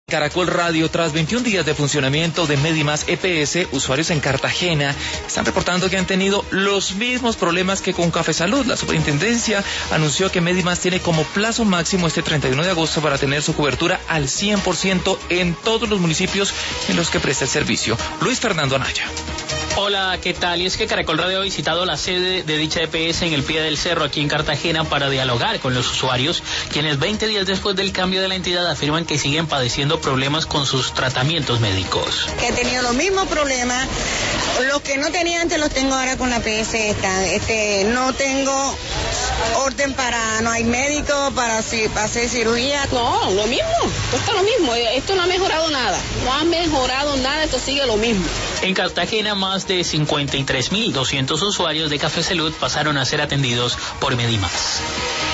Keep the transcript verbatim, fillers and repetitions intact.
Caracol Radio, tras veintiún días de funcionamiento de Medimás E P S, usuarios en Cartagena están reportando que han tenido los mismos problemas que con Café Salud. La superintendencia anunció que Medimás tiene como plazo máximo este treinta y uno de agosto para tener su cobertura al cien por ciento en todos los municipios en los que presta el servicio. Luis Fernando Anaya. Hola, ¿qué tal? Y es que Caracol Radio ha visitado la sede de dicha E P S en el pie del cerro aquí en Cartagena para dialogar con los usuarios, quienes veinte días después del cambio de la entidad afirman que siguen padeciendo problemas con sus tratamientos médicos. He tenido los mismos problemas, los que no tenía antes los tengo ahora con la E P S esta. Este, no tengo orden para, no hay médico para, para hacer cirugía. No, lo mismo, esto está lo mismo, esto no ha mejorado nada, no ha mejorado nada, esto sigue lo mismo. En Cartagena, más de cincuenta y tres mil doscientos usuarios de Café Salud pasaron a ser atendidos por Medimás.